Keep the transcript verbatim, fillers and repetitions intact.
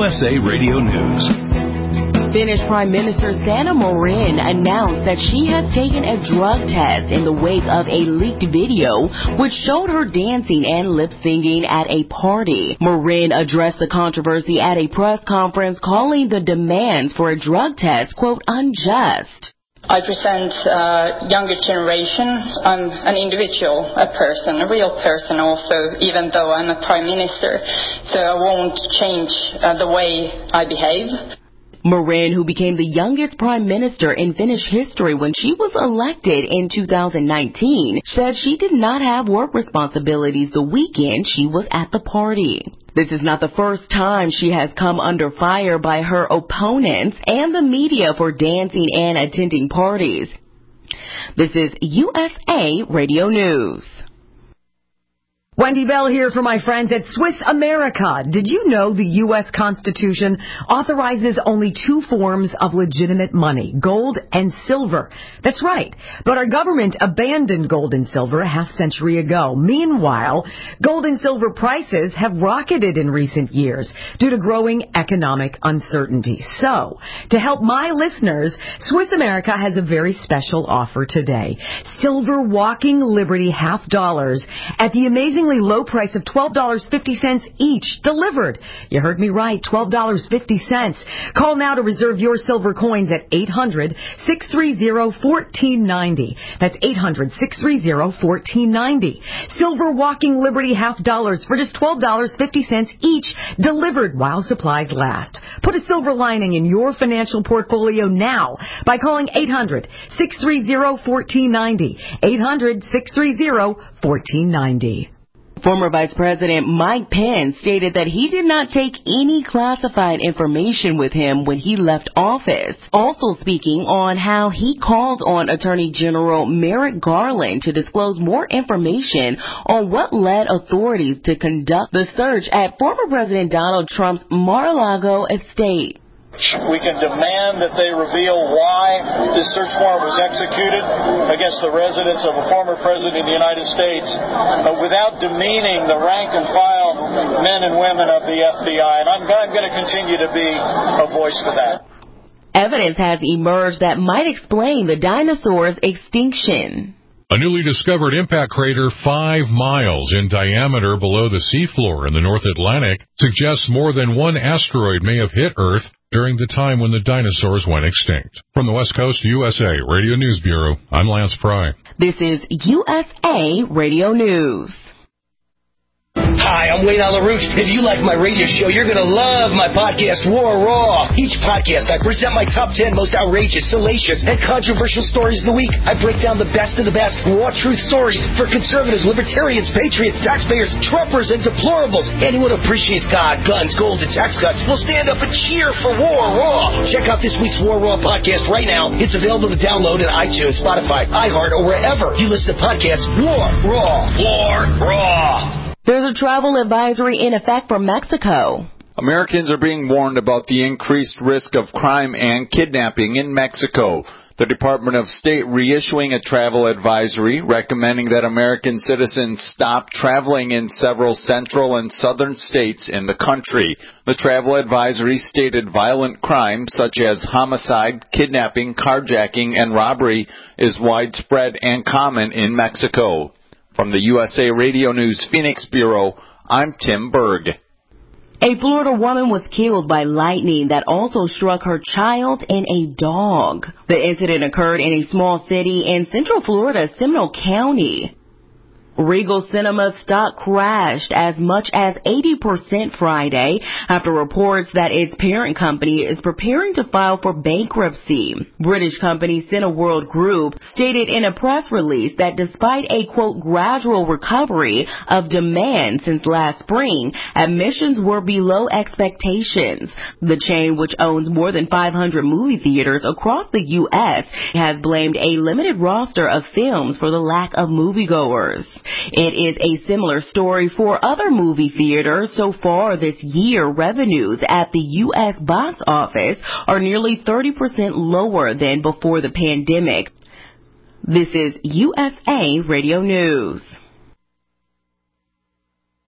S A Radio News. Finnish Prime Minister Sanna Marin announced that she has taken a drug test in the wake of a leaked video which showed her dancing and lip-singing at a party. Marin addressed the controversy at a press conference, calling the demands for a drug test, quote, unjust. I present uh, younger generation. I'm an individual, a person, a real person also, even though I'm a prime minister. So I won't change uh, the way I behave. Marin, who became the youngest prime minister in Finnish history when she was elected in two thousand nineteen, said she did not have work responsibilities the weekend she was at the party. This is not the first time she has come under fire by her opponents and the media for dancing and attending parties. This is U S A Radio News. Wendy Bell here for my friends at Swiss America. Did you know the U S Constitution authorizes only two forms of legitimate money, gold and silver? That's right. But our government abandoned gold and silver a half century ago. Meanwhile, gold and silver prices have rocketed in recent years due to growing economic uncertainty. So, to help my listeners, Swiss America has a very special offer today. Silver Walking Liberty half dollars at the amazing low price of twelve dollars and fifty cents each, delivered. You heard me right, twelve dollars and fifty cents. Call now to reserve your silver coins at eight hundred, six three zero, one four nine zero. That's eight hundred, six three zero, one four nine zero. Silver Walking Liberty half dollars for just twelve dollars and fifty cents each, delivered while supplies last. Put a silver lining in your financial portfolio now by calling eight hundred, six three zero, one four nine zero. eight hundred, six three zero, one four nine zero. Former Vice President Mike Pence stated that he did not take any classified information with him when he left office. Also speaking on how he calls on Attorney General Merrick Garland to disclose more information on what led authorities to conduct the search at former President Donald Trump's Mar-a-Lago estate. We can demand that they reveal why this search warrant was executed against the residence of a former president of the United States uh, without demeaning the rank and file men and women of the F B I. And I'm, I'm going to continue to be a voice for that. Evidence has emerged that might explain the dinosaur's extinction. A newly discovered impact crater five miles in diameter below the seafloor in the North Atlantic suggests more than one asteroid may have hit Earth during the time when the dinosaurs went extinct. From the West Coast U S A Radio News Bureau, I'm Lance Pry. This is U S A Radio News. Hi, I'm Wayne LaRouche. If you like my radio show, you're going to love my podcast, War Raw. Each podcast, I present my top ten most outrageous, salacious, and controversial stories of the week. I break down the best of the best raw truth stories for conservatives, libertarians, patriots, taxpayers, Trumpers, and deplorables. Anyone who appreciates God, guns, gold, and tax cuts will stand up and cheer for War Raw. Check out this week's War Raw podcast right now. It's available to download in iTunes, Spotify, iHeart, or wherever you listen to podcasts. War Raw. War Raw. There's a travel advisory in effect for Mexico. Americans are being warned about the increased risk of crime and kidnapping in Mexico. The Department of State reissuing a travel advisory recommending that American citizens stop traveling in several central and southern states in the country. The travel advisory stated violent crime such as homicide, kidnapping, carjacking, and robbery is widespread and common in Mexico. From the U S A Radio News Phoenix Bureau, I'm Tim Berg. A Florida woman was killed by lightning that also struck her child and a dog. The incident occurred in a small city in Central Florida, Seminole County. Regal Cinema stock crashed as much as eighty percent Friday after reports that its parent company is preparing to file for bankruptcy. British company Cineworld Group stated in a press release that despite a, quote, gradual recovery of demand since last spring, admissions were below expectations. The chain, which owns more than five hundred movie theaters across the U S, has blamed a limited roster of films for the lack of moviegoers. It is a similar story for other movie theaters. So far this year, revenues at the U S box office are nearly thirty percent lower than before the pandemic. This is U S A Radio News.